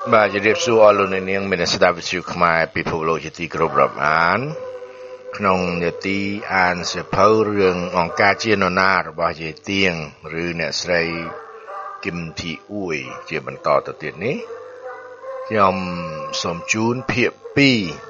បាទជម្រាបសួរអស់លោកអ្នកនាងមានស្ដាប់វិទ្យុខ្មែរពិភពលោកជាទីគោរពរាប់អានក្នុងនេតិអានសៀវភៅរឿងអង្គការជានរណារបស់យាយទៀងឬអ្នកស្រីគឹមធីអ៊ួយជាបន្តទៅទៀតនេះខ្ញុំសូមជូនភាគ2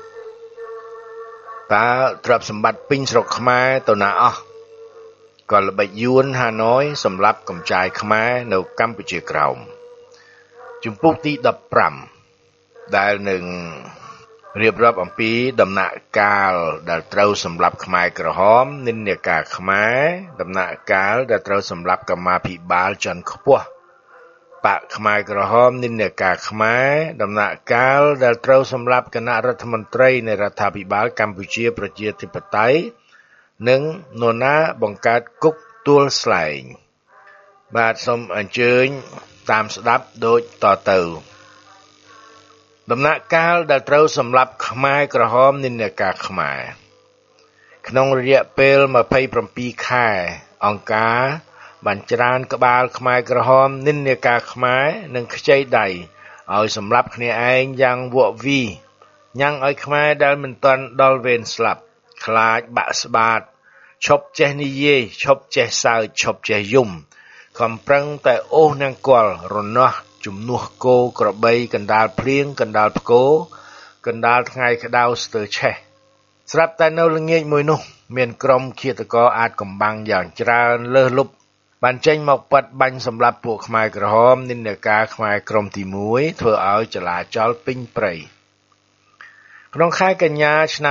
តើទ្រព្យសម្បត្តិពេញស្រុកខ្មែរទៅណាអស់ក៏ល្បិចយួនហាណូយសម្រាប់កម្ចាយខ្មែរនៅកម្ពុជាក្រោមជំពូកទី15ដែលនឹងរៀបរាប់អំពីដំណាក់កាលដែលត្រូវសម្លាប់ខ្មែរក្រហមនិន្នាការខ្មែរដំណាក់កាលដែលត្រូវសម្លាប់កម្មាភិបាលជាន់ខ្ពស់បកខ្មែរក្រហមនិន្នាការខ្មែរដំណាក់កាលដែលត្រូវសម្លាប់គណៈរដ្ឋមន្ត្រីនៃរដ្ឋាភិបាលកម្ពុជាប្រជាធិបតេយ្យនិងនរណាបង្កើតគុកទួលស្លែងបាទសូមអញ្ជើញតាមស្ដាប់ដូចតទៅដំណាក់កាលដែលត្រូវសម្លាប់ខ្មែរក្រហមនិន្នាការខ្មែរក្នុងរយៈពេល27ខែអង្គការបានច្រានក្បាលខ្មែរក្រហមនិន្នាការខ្មែរនិងខ្ចីដៃឲ្យសម្លាប់គ្នាឯងយ៉ាងវក់វីញ៉ាំងឲ្យខ្មែរដែលមិនទាន់ដល់វេនស្លាប់ខ្លាចបាក់ស្បាតឈប់ចេះនិយាយឈប់ចេះសើចឈប់ចេះយំខំប្រឹងតែអូសនាងគល់រនាស់ជំនួសគោក្របីកណ្ដាលភ្លៀងកណ្ដាលផ្គរកណ្ដាលថ្ងៃក្តៅស្ទើរឆេះស្រាប់តែនៅល្ងាចមួយនោះមានក្រុមឃាតករអាចកំបាំងយ៉ាងច្រើនលើសលប់បានចេញមកប៉ាត់បាញ់សម្លាប់ពួកខ្មែរក្រហមនិន្នាការខ្មែរក្រុមទី1ធ្វើឲ្យចលាចលពេញព្រៃក្នុងខែកញ្ញាឆ្នាំ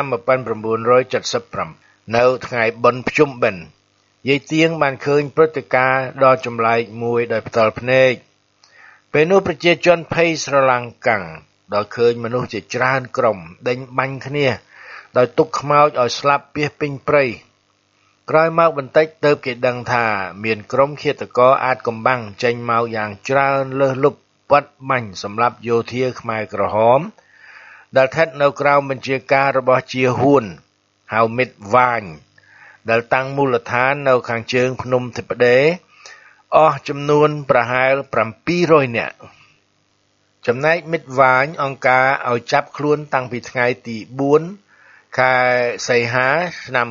1977នៅថ្ងៃបុណ្យភ្ជុំបិណ្ឌយាយទៀងបានឃើញព្រឹត្តិការណ៍ដ៏ចម្លែកមួយដោយផ្ទាល់ភ្នែកពេលនោះប្រជាជនភ័យស្រឡាំងកាំងដល់ឃើញមនុស្សជាច្រើនក្រុមដេញបាញ់គ្នាដោយទុកខ្មោចឲ្យស្លាប់ពាសពេញព្រៃក្រោយមកបន្តិចទើបគេដឹងថាមានក្រុមឃាតករអាចកំបាំងចេញមកយ៉ាងច្រើនលើសលប់បាត់បាញ់សម្រាប់យោធាខ្មែរក្រហមដែលស្ថិតនៅក្រោមបញ្ជាការរបស់ជាហ៊ួនហៅមិត្តវាញដែលតាំងមូលដ្ឋាននៅខាងជើងភ្នំធិបដេអស់ចំនួនប្រហែល700នាក់ចំណែកមិត្តវាញអង្គការឲ្យចាប់ខ្លួនតាំងពីថ្ងៃទី4ខែសីហាឆ្នាំ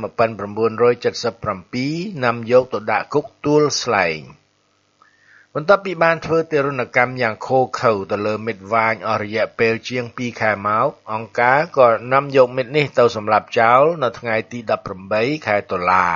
1977នាំយកទៅដាក់គុកទួលស្លែងបន្ទាប់ពីបានធ្វើទារុណកម្មយ៉ាងឃោរឃៅទៅលើមិត្តវាញអស់រយៈពេលជាង2ខែមកអង្គការក៏នាំយកមិត្តនេះទៅសម្លាប់ចោលនៅថ្ងៃទី18ខែតុលា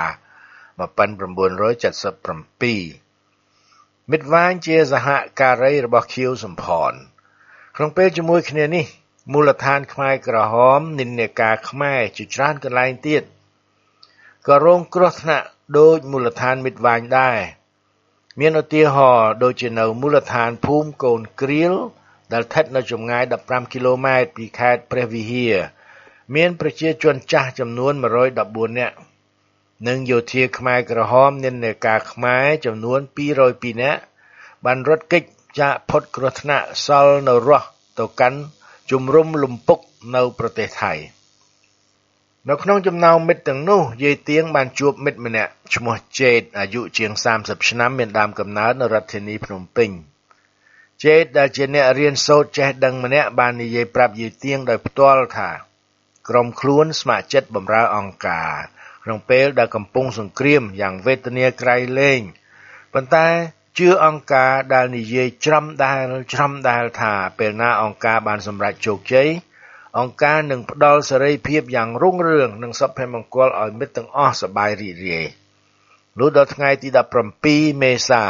1977មិត្តវាញជាសហការីរបស់ខៀវសំផនក្នុងពេលជាមួយគ្នានេះមូលដ្ឋានខ្មែរក្រហមនិន្នាការខ្មែរជាច្រើនកន្លែងទៀតក៏រងគ្រោះថ្នាក់ដោយមូលដ្ឋានមិត្តវាញដែរមានឧទាហរណ៍ដូចជានៅមូលដ្ឋានភូមិកូនគ្រៀលដែលស្ថិតនៅចម្ងាយ15គីឡូម៉ែត្រពីខេត្តព្រះវិហារមានប្រជាជនចាស់ចំនួន114នាក់និងយោធាខ្មែរក្រហមនិន្នាការខ្មែរចំនួន202នាក់បានរត់គេចចាកផុតគ្រោះថ្នាក់សល់នៅរស់ទៅកាន់ជំរំលំពុកនៅប្រទេសថៃនៅក្នុងចំណោមមិត្តទាំងនោះយាយទៀងបានជួបមិត្តម្នាក់ឈ្មោះចេតអាយុជាង30ឆ្នាំមានដើមកំណើតនៅរដ្ឋធានីភ្នំពេញចេតដែលជាអ្នករៀនសូត្រចេះដឹងម្នាក់បាននិយាយប្រាប់យាយទៀងដោយផ្ទាល់ថាក្រុមខ្លួនស្ម័គ្រចិត្តបម្រើអង្គការក្នុងពេលដែលកំពុងសង្គ្រាមយ៉ាងវេទនាក្រៃលែងប៉ុន្តែជឿអង្គការដែលនិយាយច្រំដែលថាពេលណាអង្គការបានសម្រេចជោគជ័យអង្គការនឹងផ្ដល់សេរីភាពយ៉ាងរុងរឿងនិងសុភមង្គលឲ្យមិត្តទាំងអស់សប្បាយរីករាយលុះដល់ថ្ងៃទី17មេសា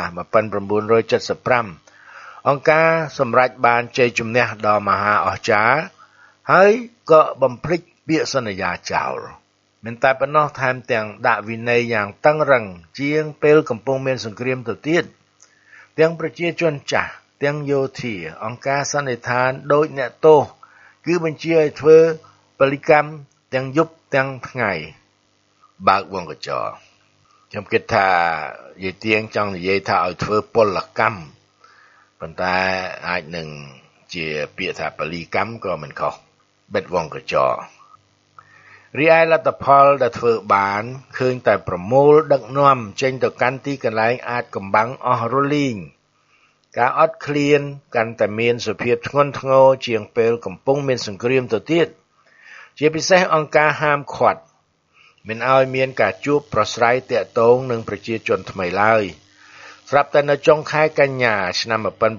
1975អង្គការសម្រេចបានជ័យជំនះដ៏មហាអស្ចារ្យហើយក៏បំភ្លេចពាក្យសន្យាចោលមិនតែប៉ុណ្ណោះថែមទាំងដាក់វិន័យយ៉ាងតឹងរ៉ឹងជាងពេលកំពុងមានសង្គ្រាមទៅទៀតទាំងប្រជាជនចាស់ទាំងយោធាអង្គការសន្និដ្ឋានដូចអ្នកទោសគឺបញ្ជាឲ្យធ្វើពលិកម្មទាំងយប់ទាំងថ្ងៃបើកវងកញ្ចក់ខ្ញុំគិតថាយាយទៀងចង់និយាយថាឲ្យធ្វើពលកម្មប៉ុន្តែអាចនឹងជាពាក្យថាពលិកម្មក៏មិនខុសបិទវងកញ្ចក់រីឯលទ្ធផលដែលធ្វើបានឃើញតែប្រមូលដឹកនាំចេញទៅកាន់ទីកន្លែងអាចកំបាំងអស់រលីងការអត់ឃ្លានកាន់តែមានសភាពធ្ងន់ធ្ងរជាងពេលកំពុងមានសង្គ្រាមទៅទៀតជាពិសេសអង្គការហាមឃាត់មិនឲ្យមានការជួបប្រស្រ័យតាក់ទងនឹងប្រជាជនថ្មីឡើយស្រាប់តែនៅចុងខែកញ្ញាឆ្នាំ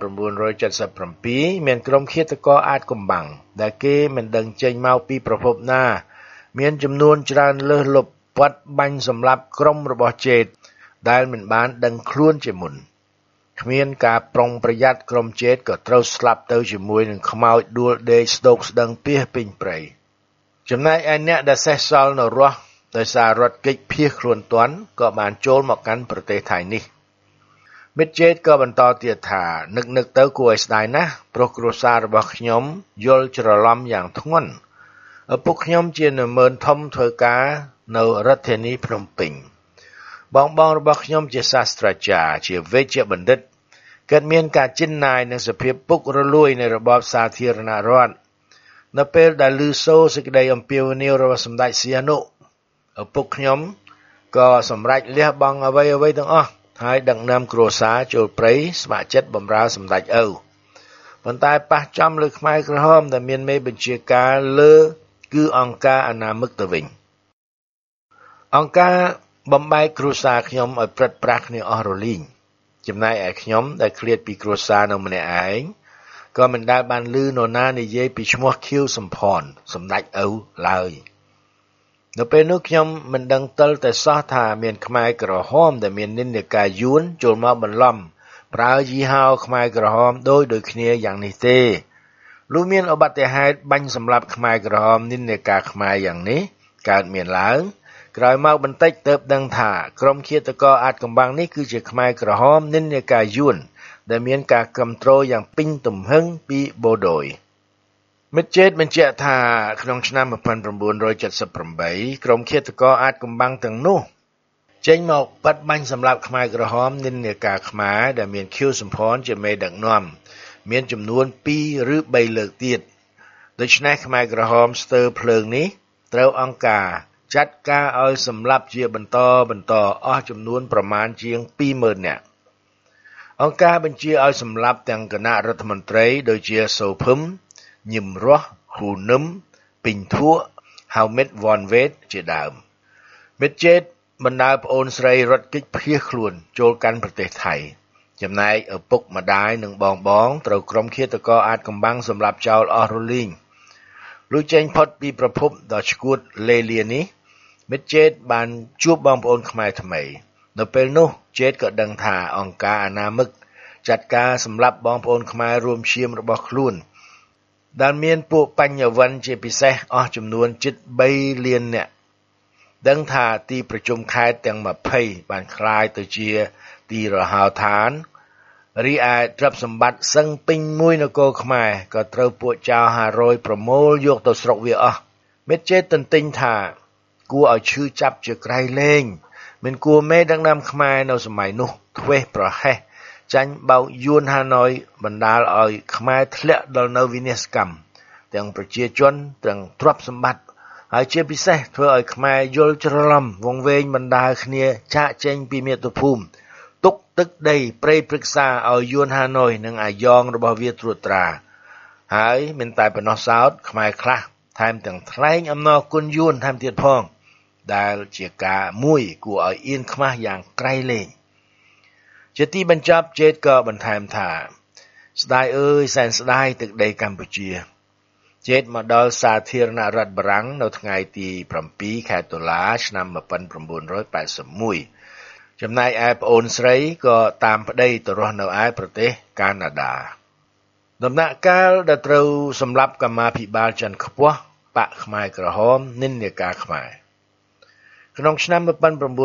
1977មានក្រុមឃាតករអាថ៌កំបាំងដែលគេមិនដឹងចេញមកពីប្រភពណាមានចំនួនច្រើនលើសលប់បាត់បាញ់សម្លាប់ក្រុមរបស់ជេតដែលមិនបានដឹងខ្លួនជាមុនគ្មានការប្រុងប្រយ័ត្នក្រុមជេតក៏ត្រូវស្លាប់ទៅជាមួយនឹងខ្មោចដួលដេកស្ដោកស្ដឹងពាសពេញព្រៃចំណែកឯអ្នកដែលសេសសល់នៅរស់ដោយសាររត់គេចភៀសខ្លួនទាន់ក៏បានចូលមកកាន់ប្រទេសថៃនេះមិត្តជេតក៏បន្តទៀតថានឹកទៅគួរឲ្យស្ដាយណាស់ព្រោះគ្រួសាររបស់ខ្ញុំយល់ច្រឡំយ៉ាងធ្ងន់ឪពុកខ្ញុំជានមើលធំធ្វើការនៅរដ្ឋធានីភ្នំពេញបងរបស់ខ្ញុំជាសាស្ត្រាចារ្យជាវេជ្ជបណ្ឌិតកើតមានការជិនណាយនឹងសភាពពុករលួយនៃរបបសាធារណរដ្ឋនៅពេលដែលឮសូរសេចក្តីអំពាវនាវរបស់សម្ដេចសីហនុឪពុកខ្ញុំក៏សម្រេចលះបង់អ្វីទាំងអស់ហើយដឹកនាំគ្រួសារចូលព្រៃស្ម័គ្រចិត្តបម្រើសម្ដេចឪប៉ុន្តែប៉ះចំលើខ្មែរក្រហមដែលមានមេបញ្ជាការលើគឺអង្គការអនាមិកទៅវិញអង្គការបំបែកគ្រួសារខ្ញុំឲ្យព្រឹត្តប្រាសគ្នាអស់រលីងចំណែកឯខ្ញុំដែលឃ្លាតពីគ្រួសារនៅម្នាក់ឯងក៏មិនដែលបានឮនរណានិយាយពីឈ្មោះខៀវសំផនសម្ដេចឪឡើយនៅពេលនោះខ្ញុំមិនដឹងទិលតែសោះថាមានខ្មែរក្រហមដែលមាននិន្នាការយួនចូលមកបន្លំប្រើយីហោខ្មែរក្រហមដូចគ្នាយ៉ាងនេះទេលុះមានឧបត្តិហេតុបាញ់សម្លាប់ខ្មែរក្រហមនិន្នាការខ្មែរយ៉ាងនេះកើតមានឡើងក្រោយមកបន្តិចទើបដឹងថាក្រុមឃាតករអាថ៌កំបាំងនេះគឺជាខ្មែរក្រហមនិន្នាការយួនដែលមានការគ្រប់គ្រងយ៉ាងពេញទំហឹងពីបូដូយមិត្តជេតបញ្ជាក់ថាក្នុងឆ្នាំ1978ក្រុមឃាតករអាថ៌កំបាំងទាំងនោះចេញមកបិទបាញ់សម្លាប់ខ្មែរក្រហមនិន្នាការខ្មែរដែលមានខៀវសំផនជាមេដឹកនាំមានចំនួន2ឬ3លើកទៀតដូច្នេះខ្មែរក្រហមស្ទើរភ្លើងនេះត្រូវអង្គការចាត់ការឲ្យសម្លាប់ជាបន្តអស់ចំនួនប្រមាណជាង 20,000 នាក់អង្គការបញ្ជាឲ្យសម្លាប់ទាំងគណៈរដ្ឋមន្ត្រីដូចជាសូភឹមញឹមរស់ហ៊ូនឹមពីងធួហៅមិតវ៉នវេតជាដើមមិត្តជេតបណ្ដាប្អូនស្រីរត់គេចភៀសខ្លួនចូលកាន់ប្រទេសថៃចំណែកឪពុកម្ដាយនិងបងត្រូវក្រុមឃាតករអាថ៌កំបាំងសម្លាប់ចោលអស់រលីងលុះចេញផុតពីប្រភពដ៏ឆ្កួតលេលានេះមិត្តជេតបានជួបបងប្អូនខ្មែរថ្មីនៅពេលនោះជេតក៏ដឹងថាអង្គការអនាមិកចាត់ការសម្លាប់បងប្អូនខ្មែររួមឈាមរបស់ខ្លួនដែលមានពួកបញ្ញវន្តជាពិសេសអស់ចំនួនជិត3លាននាក់ដឹងថាទីប្រជុំខេត្តទាំង20បានคล้ายទៅជាទីរហោឋានរីឯទ្រព្យសម្បត្តិសឹងពេញមួយនគរខ្មែរក៏ត្រូវពួកចៅ500ប្រមូលយកទៅស្រុកវាអស់មិត្តជេតទន្ទិញថាគួរឲ្យឈឺចាប់ជាក្រៃលែងមិនគួរមេដឹកនាំខ្មែរនៅសម័យនោះធ្វេសប្រហែសចាញ់បោកយួនហាណូយបណ្ដាលឲ្យខ្មែរធ្លាក់ដល់នៅវិនាសកម្មទាំងប្រជាជនទាំងទ្រព្យសម្បត្តិហើយជាពិសេសធ្វើឲ្យខ្មែរយល់ច្រឡំវង្វេងបណ្ដាលគ្នាចាកចេញពីមាតុភូមិទុកទឹកដីព្រៃព្រឹក្សាឲ្យយួនហាណូយនិងអាយ៉ងរបស់វាត្រួតត្រាហើយមិនតែប៉ុណ្ណោះសោតខ្មែរខ្លះថែមទាំងថ្លែងអំណរគុណយួនថែមទៀតផងដែលជាការមួយគួរឲ្យអៀនខ្មាស់យ៉ាងក្រៃលែងជាទីបញ្ចប់ជេតក៏បន្ថែមថាស្ដាយអើយសែនស្ដាយទឹកដីកម្ពុជាជេតមកដល់សាធារណរដ្ឋបារាំងនៅថ្ងៃទី7ខែតុលាឆ្នាំ1981ចំណែកឯប្អូនស្រីក៏តាមប្តីទៅរស់នៅឯប្រទេសកាណាដាដំណាក់កាលដែលត្រូវសម្លាប់កម្មាភិបាលចិនខ្ពស់បកខ្មែរក្រហមនិន្នាការខ្មែរក្នុងឆ្នាំ1977-78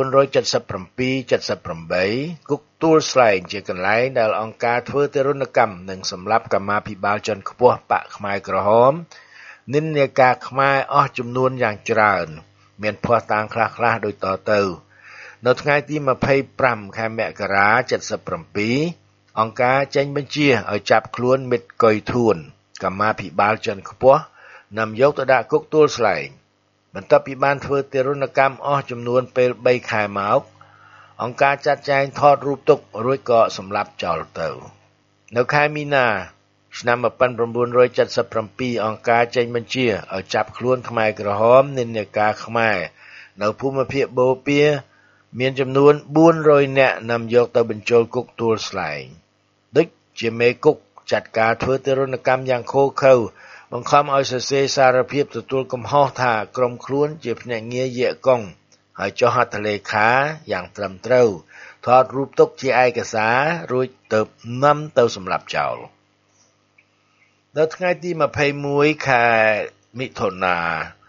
គុកទួលស្លែងជាកន្លែងដែលអង្គការធ្វើទារុណកម្មនិងសម្លាប់កម្មាភិបាលជាន់ខ្ពស់បកខ្មែរក្រហមនិន្នាការខ្មែរអស់ចំនួនយ៉ាងច្រើនមានភស្តុតាងខ្លះដូចតទៅនៅថ្ងៃទី25ខែមករា77អង្គការចេញបញ្ជាឲ្យចាប់ខ្លួនមិត្តកុយធួនកម្មាភិបាលជាន់ខ្ពស់នាំយកទៅដាក់គុកទួលស្លែងបន្ទាប់ពីបានធ្វើទារុណកម្មអស់ចំនួនពេល3ខែមកអង្គការចាត់ចែងថតរូបទុករួចក៏សម្លាប់ចោលទៅនៅខែមីនាឆ្នាំ1977អង្គការចេញបញ្ជាឲ្យចាប់ខ្លួនខ្មែរក្រហមនិន្នាការខ្មែរនៅភូមិភាគបូព៌ាមានចំនួន400នាក់នាំយកទៅបញ្ចូលគុកទួលស្លែងដូចជាមេគុកចាត់ការធ្វើទារុណកម្មយ៉ាងឃោរឃៅបង្ខំឲ្យសរសេរសារភាពទទួលកំហុសថាក្រុមខ្លួនជាភ្នាក់ងារយេកុងហើយចុះហត្ថលេខាយ៉ាងត្រឹមត្រូវថតរូបទុកជាឯកសាររួចទៅនាំទៅសម្លាប់ចោលនៅថ្ងៃទី21ខែមិថុនា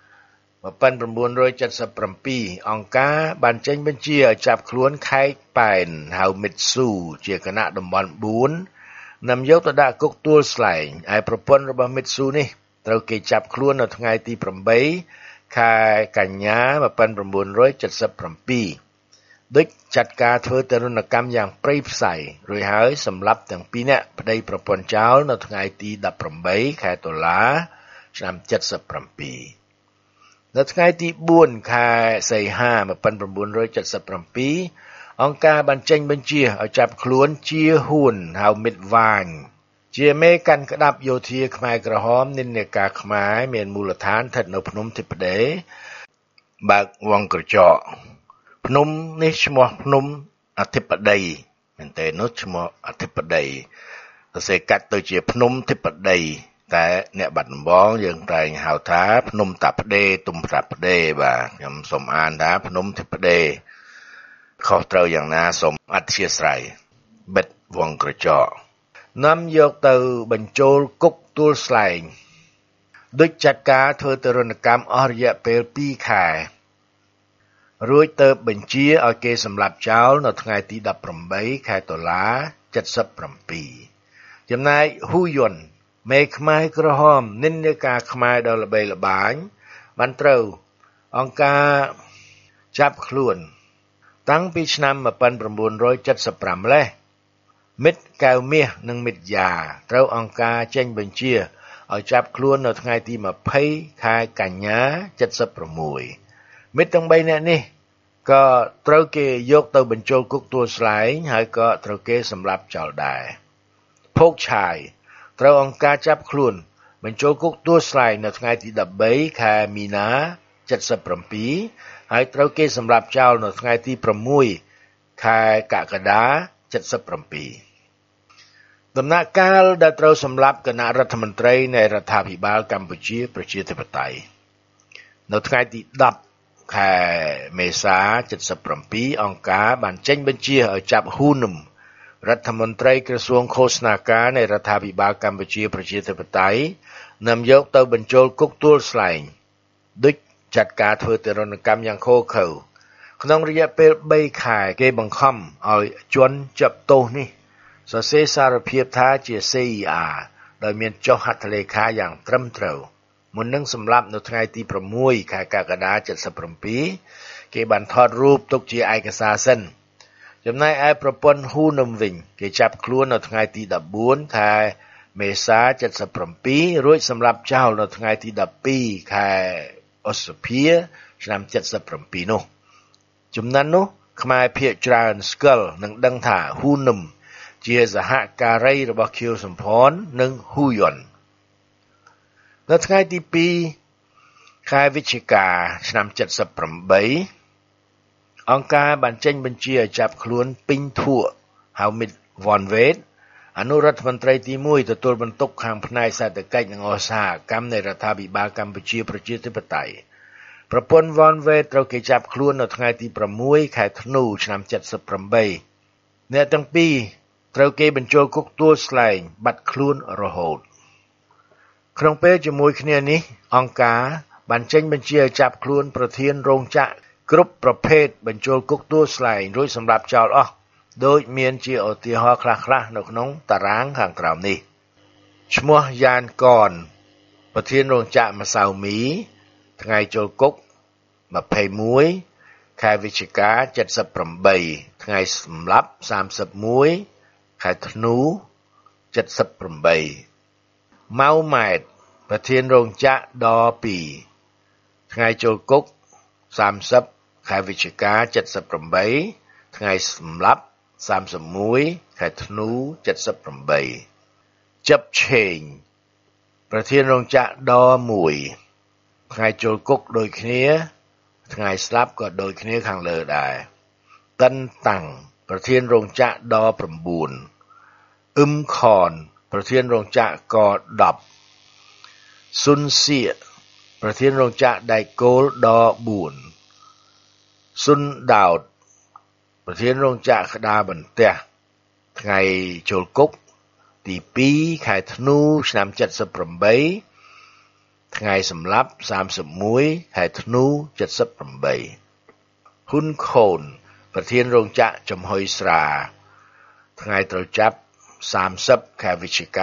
1977អង្គការបានចេញបញ្ជាឲ្យចាប់ខ្លួនខេកប៉ែនហៅមីតស៊ូជាគណៈតំបន់4នាំយកទៅដាក់គុកទួលស្លែងឯប្រពន្ធរបស់មីតស៊ូនេះត្រូវគេចាប់ខ្លួននៅថ្ងៃទី8ខែកញ្ញា1977ដូចចាត់ការធ្វើទារុណកម្មយ៉ាងព្រៃផ្សៃរួចហើយសម្លាប់ទាំងពីរនាក់ប្តីប្រពន្ធចោលនៅថ្ងៃទី18ខែតុលាឆ្នាំ77នៅថ្ងៃទី4ខែសីហា1977អង្គការបានចេញបញ្ជាឲ្យចាប់ខ្លួនជាហ៊ួនហៅមិតវ៉ាញជាមេកាន់ក្តាប់យោធាខ្មែរក្រហមនិន្នាការខ្មែរមានមូលដ្ឋានស្ថិតនៅភ្នំធិបតីបើកវងក្រចកភ្នំនេះឈ្មោះភ្នំអធិបតីមែនទេនោះឈ្មោះអធិបតីសរសេរកាត់ទៅជាភ្នំធិបតីតែអ្នកបាត់ដំបងយើងតែងហៅថាភ្នំតាផ្ដេទុំតាផ្ដេបាទខ្ញុំសូមអានថាភ្នំធិបតីខុសត្រូវយ៉ាងណាសូមអធិស្ឋានបិទវងក្រចកនាំយកទៅបញ្ចូលគុកទួលស្លែងដូចចាត់ការធ្វើទារុណកម្មអស់រយៈពេល2ខែរួចទៅបញ្ជាឲ្យគេសម្លាប់ចោលនៅថ្ងៃទី18ខែតុលា77ចំណែកហ៊ូយុនមេខ្មែរក្រហមនិន្នាការខ្មែរដ៏ល្បីល្បាញបានត្រូវអង្គការចាប់ខ្លួនតាំងពីឆ្នាំ1975លេះមិត្តកៅមាសនិងមិត្តយ៉ាត្រូវអង្គការចេញបញ្ជាឲ្យចាប់ខ្លួននៅថ្ងៃទី20ខែកញ្ញា76មិត្តទាំង3នាក់នេះក៏ត្រូវគេយកទៅបញ្ចូលគុកទួលស្លែងហើយក៏ត្រូវគេសម្លាប់ចោលដែរភោគឆាយត្រូវអង្គការចាប់ខ្លួនបញ្ចូលគុកទួលស្លែងនៅថ្ងៃទី13ខែមីនា77ហើយត្រូវគេសម្លាប់ចោលនៅថ្ងៃទី6ខែកក្កដា77ដំណាក់កាលដែលត្រូវសម្លាប់គណៈរដ្ឋមន្ត្រីនៃរដ្ឋាភិបាលកម្ពុជាប្រជាធិបតេយ្យនៅថ្ងៃទី10ខែមេសា77អង្គការបានចេញបញ្ជាឲ្យចាប់ហ៊ូនឹមរដ្ឋមន្ត្រីក្រសួងឃោសនាការនៃរដ្ឋាភិបាលកម្ពុជាប្រជាធិបតេយ្យនាំយកទៅបញ្ចូលគុកទួលស្លែងដូចចាត់ការធ្វើទារុណកម្មយ៉ាងឃោរឃៅក្នុងរយៈពេល3ខែគេបង្ខំឲ្យជនជាប់ទោសនេះសរសេរសារភាពថាជា CER ដោយមានចុះហត្ថលេខាយ៉ាងត្រឹមត្រូវមុននឹងសម្លាប់នៅថ្ងៃទី6ខែកក្កដា77គេបានថតរូបទុកជាឯកសារសិនចំណែកឯប្រពន្ធហ៊ូនឹមវិញគេចាប់ខ្លួននៅថ្ងៃទី14ខែមេសា77រួចសម្លាប់ចោលនៅថ្ងៃទី12ខែឧសភាឆ្នាំ77នោះចំណុចនោះខ្មែរភាគច្រើនស្គាល់និងដឹងថាហ៊ូនឹមជាសហការីរបស់ខៀវសំផននិងហ៊ូយុននៅថ្ងៃទី2ខែវិច្ឆិកាឆ្នាំ78អង្គការបានចេញបញ្ជាឲ្យចាប់ខ្លួនពីងធួហៅមីតវ៉ាន់វ៉េតអនុរដ្ឋមន្ត្រីទី1ទទួលបន្ទុកខាងផ្នែកសេដ្ឋកិច្ចនិងឧស្សាហកម្មនៃរដ្ឋាភិបាលកម្ពុជាប្រជាធិបតេយ្យប្រពន្ធវ៉ាន់វ៉េតត្រូវគេចាប់ខ្លួននៅថ្ងៃទី6ខែធ្នូឆ្នាំ78អ្នកទាំងពីរត្រូវគេបញ្ចូលគុកទួលស្លែងបាត់ខ្លួនរហូតក្នុងពេលជាមួយគ្នានេះអង្គការបានចេញបញ្ជាឲ្យចាប់ខ្លួនប្រធានរោងចក្រគ្រប់ប្រភេទបញ្ចូលគុកទួលស្លែងរួចសម្រាប់ចោលអស់ដោយមានជាឧទាហរណ៍ខ្លះៗនៅក្នុងតារាងខាងក្រោមនេះឈ្មោះយ៉ានកនប្រធានរោងចក្រម្សៅមីថ្ងៃចូលគុក21ខែវិច្ឆិកា78ថ្ងៃសម្លាប់31ខែធ្នូ78ម៉ៅម៉ែតប្រធានរោងចក្រដ2ថ្ងៃចូលគុក30ខែវិច្ឆិកា78ថ្ងៃសម្លាប់ 31 ខែធ្នូ78ចាប់ឆេងប្រធានរោងចក្រដ1ថ្ងៃចូលគុកដូចគ្នាថ្ងៃស្លាប់ក៏ដូចគ្នាខាងលើដែរតិនតាំងប្រធានរោងចក្រដ9ខនប្រធានរោងចក្រក10ស៊ុនសៀប្រធានរោងចក្រដែកគោលដ4ស៊ុនដោតប្រធានរោងចក្រក្តារបន្ទះថ្ងៃចូលគុកទី2ខែធ្នូឆ្នាំ78ថ្ងៃសម្លាប់31ខែធ្នូ78ហ៊ុនខូនប្រធានរោងចក្រចំហុយស្រាថ្ងៃត្រូវចាប់30ខែវិច្ឆិកា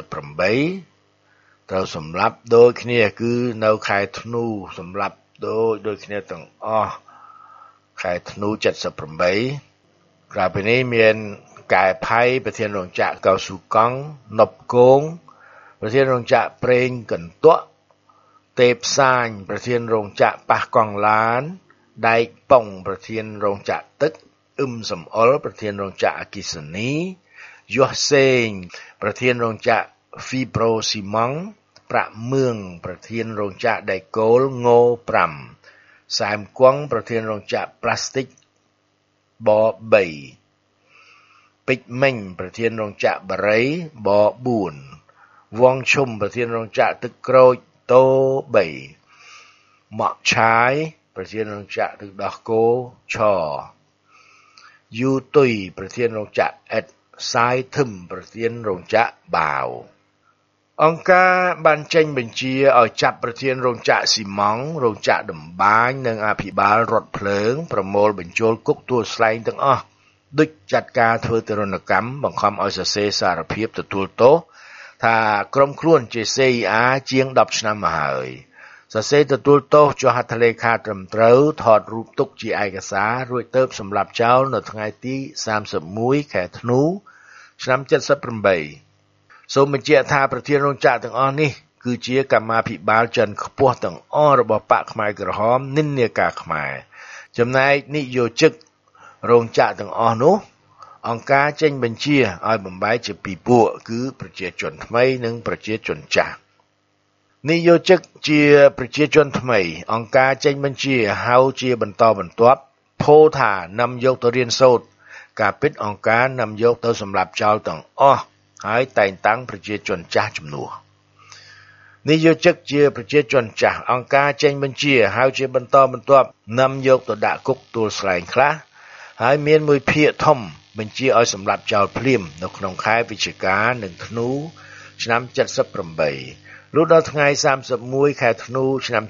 78ត្រូវសម្លាប់ដូចគ្នាគឺនៅខែធ្នូសម្លាប់ដូចគ្នាទាំងអស់ខែធ្នូ78ក្រៅពីនេះមានកែផៃប្រធានរោងចក្រកៅស៊ូកង់នប់គងប្រធានរោងចក្រប្រេងកន្ទក់ទេពសាញប្រធានរោងចក្រប៉ះកង់ឡានដែកប៉ុងប្រធានរោងចក្រទឹកសំអល់ប្រធានរោងចក្រអគិសនីយោះសេងប្រធានរោងចក្រ Fibro Cement ប្រាក់មឿងប្រធានរោងចក្រដែកគោលង5សែមគង់ប្រធានរោងចក្រផ្លាស្ទិកប3ពេជ្រមិញប្រធានរោងចក្របារីប4វងឈុំប្រធានរោងចក្រទឹកក្រូចតូ3ម៉ាក់ឆាយប្រធានរោងចក្រទឹកដោះគោឆយូទុយប្រធានរោងចក្រអេតសាយធឹមប្រធានរោងចក្របាវអង្គការបានចេញបញ្ជាឲ្យចាប់ប្រធានរោងចក្រស៊ីម៉ង់រោងចក្រដំបាននិងអភិបាលរថភ្លើងប្រមូលបញ្ចូលគុកទួលស្លែងទាំងអស់ដូចចាត់ការធ្វើទរណកម្មបង្ខំឲ្យសរសេរសារភាពទទួលទោសថាក្រុមខ្លួនជា CIA ជាង10ឆ្នាំមកហើយសរសេរទទួលទោសចុះហត្ថលេខាត្រឹមត្រូវថតរូបទុកជាឯកសាររួចទៅសម្លាប់ចោលនៅថ្ងៃទី31ខែធ្នូឆ្នាំ78សូមបញ្ជាក់ថាប្រធានរោងចក្រទាំងអស់នេះគឺជាកម្មាភិបាលចិនខ្ពស់ទាំងអស់របស់បកខ្មែរក្រហមនិន្នាការខ្មែរចំណែកនិយោជិតរោងចក្រទាំងអស់នោះអង្គការចេញបញ្ជាឲ្យបំបែកជាពីរពួកគឺប្រជាជនថ្មីនិងប្រជាជនចាស់និយោជិតជាប្រជាជនថ្មីអង្គការចេញបញ្ជាហៅជាបន្តបន្ទាប់ពោលថានាំយកទៅរៀនសូត្រការពិតអង្គការនាំយកទៅសម្លាប់ចោលទាំងអស់ហើយតែងតាំងប្រជាជនចាស់ជំនួសនិយោជិតជាប្រជាជនចាស់អង្គការចេញបញ្ជាហៅជាបន្តបន្ទាប់នាំយកទៅដាក់គុកទួលស្លែងខ្លះហើយមានមួយភាគធំបញ្ជាឲ្យសម្លាប់ចោលភ្លាមនៅក្នុងខែវិច្ឆិកានិងធ្នូឆ្នាំ78លុះដល់ថ្ងៃ31ខែធ្នូឆ្នាំ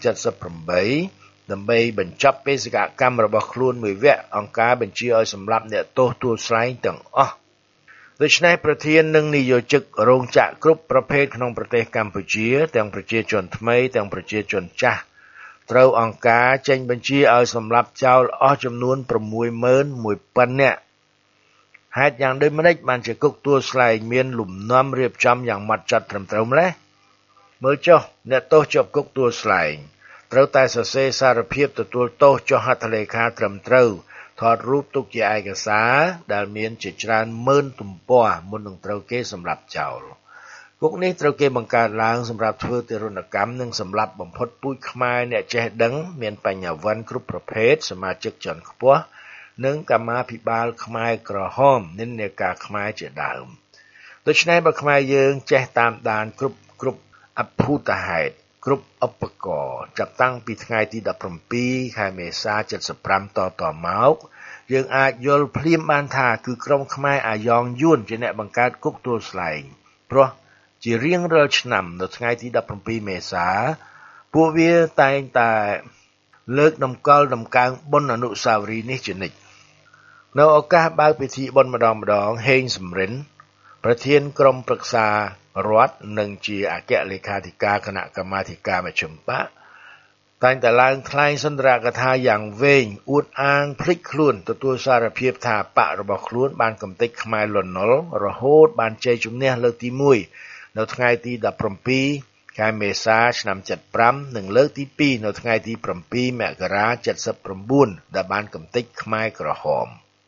78ដើម្បីបញ្ចប់បេសកកម្មរបស់ខ្លួនមួយវគ្គអង្គការបញ្ជាឲ្យសម្លាប់អ្នកទោសទួលស្លែងទាំងអស់ដូច្នេះប្រធាននិងនាយកជិករោងចក្រគ្រប់ប្រភេទក្នុងប្រទេសកម្ពុជាទាំងប្រជាជនថ្មីទាំងប្រជាជនចាស់ត្រូវអង្គការចេញបញ្ជាឲ្យសម្លាប់ចោលអស់ចំនួន 61000 នាក់ហេតុយ៉ាងដូចម្តេចបានជាគុកទួលស្លែងមានលំនាំរៀបចំយ៉ាងម៉ត់ចត់ត្រឹមត្រូវម្ល៉េះមើលចុះអ្នកទោសជាប់គុកទួលស្លែងត្រូវតែសរសេរសារភាពទទួលទោសចុះហត្ថលេខាត្រឹមត្រូវថតរូបទុកជាឯកសារដែលមានជាច្រើនម៉ឺនទំព័រមុននឹងត្រូវគេសម្លាប់ចោលគុកនេះត្រូវគេបង្កើតឡើងសម្រាប់ធ្វើទារុណកម្មនិងសម្លាប់បំផុតពូជខ្មែរអ្នកចេះដឹងមានបញ្ញវន្តគ្រប់ប្រភេទសមាជិកជាន់ខ្ពស់និងកម្មាភិបាលខ្មែរក្រហមនិន្នាការខ្មែរជាដើមដូច្នេះបើខ្មែរយើងចេះតាមដានគ្រប់អភូតហេតុគ្រប់ឧបករណ៍ចាប់តាំងពីថ្ងៃទី17ខែមេសា75តមកយើងអាចយល់ភ្លាមបានថាគឺក្រុមខ្មែរអាយ៉ងយួនជាអ្នកបង្កើតគុកទួលស្លែងព្រោះជារៀងរាល់ឆ្នាំនៅថ្ងៃទី17មេសាពួកវាតែងតែលើកតម្កល់តម្កើងបុណ្យអនុស្សាវរីយ៍នេះជានិច្ចនៅឱកាសបើកពិធីបុណ្យម្ដងហេងសំរិនប្រធានក្រុមប្រឹក្សារដ្ឋនិងជាអគ្គលេខាធិការគណៈកម្មាធិការមជ្ឈិមបក្សតែងតែឡើងថ្លែងសន្ទរកថាយ៉ាងវែងអួតអាងភ្លេចខ្លួនទទួលសារភាពថាបករបស់ខ្លួនបានកំទេចខ្មែរលន់នល់រហូតបានជ័យជំនះលើកទី1នៅថ្ងៃទី17ខែមេសាឆ្នាំ75និងលើកទី2នៅថ្ងៃទី7មករា79ដែលបានកំទេចខ្មែរក្រហម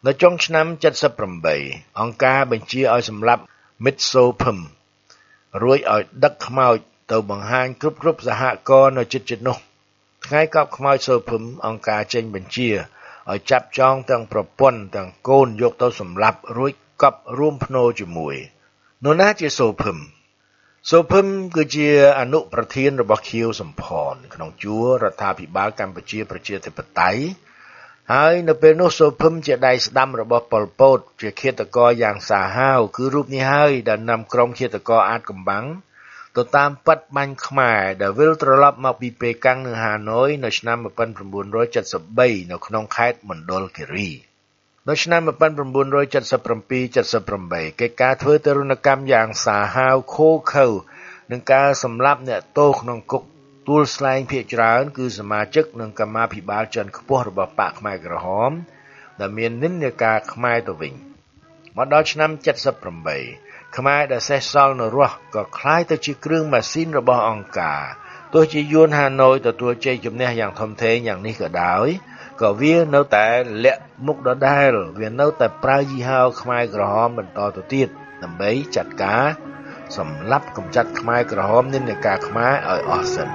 នៅចុងឆ្នាំ78អង្គការបញ្ជាឲ្យសម្លាប់មិតសូភឹមរួចឲ្យដឹកខ្មោចទៅបង្ហាញគ្រប់សហករណ៍នៅជិតនោះថ្ងៃកប់ខ្មោចសូភឹមអង្គការចេញបញ្ជាឲ្យចាប់ចងទាំងប្រពន្ធទាំងកូនយកទៅសម្លាប់រួចកប់រួមភ្នូរជាមួយនរណាជាសូភឹមគឺជាអនុប្រធានរបស់ខៀវសំផនក្នុងជួររដ្ឋាភិបាលកម្ពុជាប្រជាធិបតេយ្យហើយនៅពេលនោះសូភឹមជាដៃស្ដាំរបស់ប៉ុលពតជាឃាតករយ៉ាងសាហាវគឺរូបនេះហើយដែលនាំក្រុមឃាតករអាតកំបាំងទៅតាមប៉ាត់បាញ់ខ្មែរដែលវិលត្រឡប់មកពីប៉េកាំងនៅហាណូយនៅឆ្នាំ1973នៅក្នុងខេត្តមណ្ឌលគិរីនៅឆ្នាំ1977-78កិច្ចការធ្វើទរណកម្មយ៉ាងសាហាវឃោរឃៅនឹងការសម្លាប់អ្នកទោសក្នុងគុកទួលស្លែងភាគច្រើនគឺសមាជិកនិងកម្មាភិបាលជាន់ខ្ពស់របស់បកខ្មែរក្រហមដែលមាននិន្នាការខ្មែរទៅវិញមកដល់ឆ្នាំ78ខ្មែរដែលសេសសល់នៅរស់ក៏คล้ายទៅជាគ្រឿងម៉ាស៊ីនរបស់អង្គការទោះជាយួនហាណូយទទួលជ័យជំនះយ៉ាងធំធេងយ៉ាងនេះក៏ដោយក៏វានៅតែលាក់មុខដដែលវានៅតែប្រើយីហោខ្មែរក្រហមបន្តទៅទៀតដើម្បីចាត់ការសម្លាប់កម្ចាត់ខ្មែរក្រហមនិន្នាការខ្មែរឲ្យអស់សិន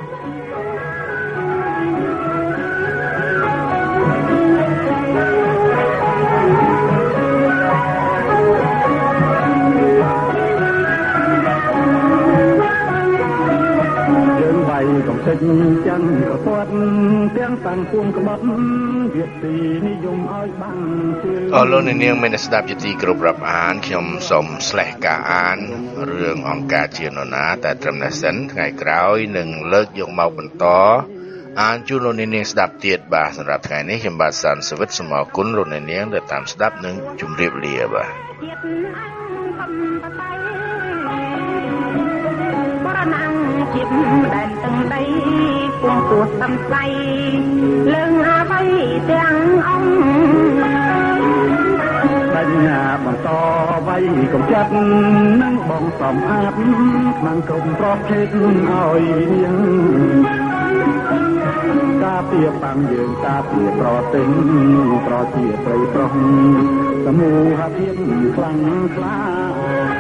កំសិចចឹងក៏ពាត់ទាំងតាំងពួងក្បត់វាទីនិយមឲ្យបាំងជឿលោកនាងមានស្ដាប់ជាទីគោរពរាប់អានខ្ញុំសូមស្លេះការអានរឿងអង្គការជានរណាតែត្រឹមនេះសិនថ្ងៃក្រោយនឹងលើកយកមកបន្តអានជូនលោកនាងស្ដាប់ទៀតបាទសម្រាប់ថ្ងៃនេះខ្ញុំបាទសានសវិតសូមអរគុណលោកនាងដែលតាមស្ដាប់និងជម្រាបលាបាទជាដែនទាំងដីគង់ពោះសំស្័យលើងអ្វីទាំងអង្គបញ្ញាបន្តវ័យកុំចិត្តនឹងបងសំអាតខាងក្រុមប្រភេទឲ្យនាងការពៀបាំងយើងការពៀប្រទិញប្រជាប្រិយប្រុសសមូហភាពខ្លាំងក្លា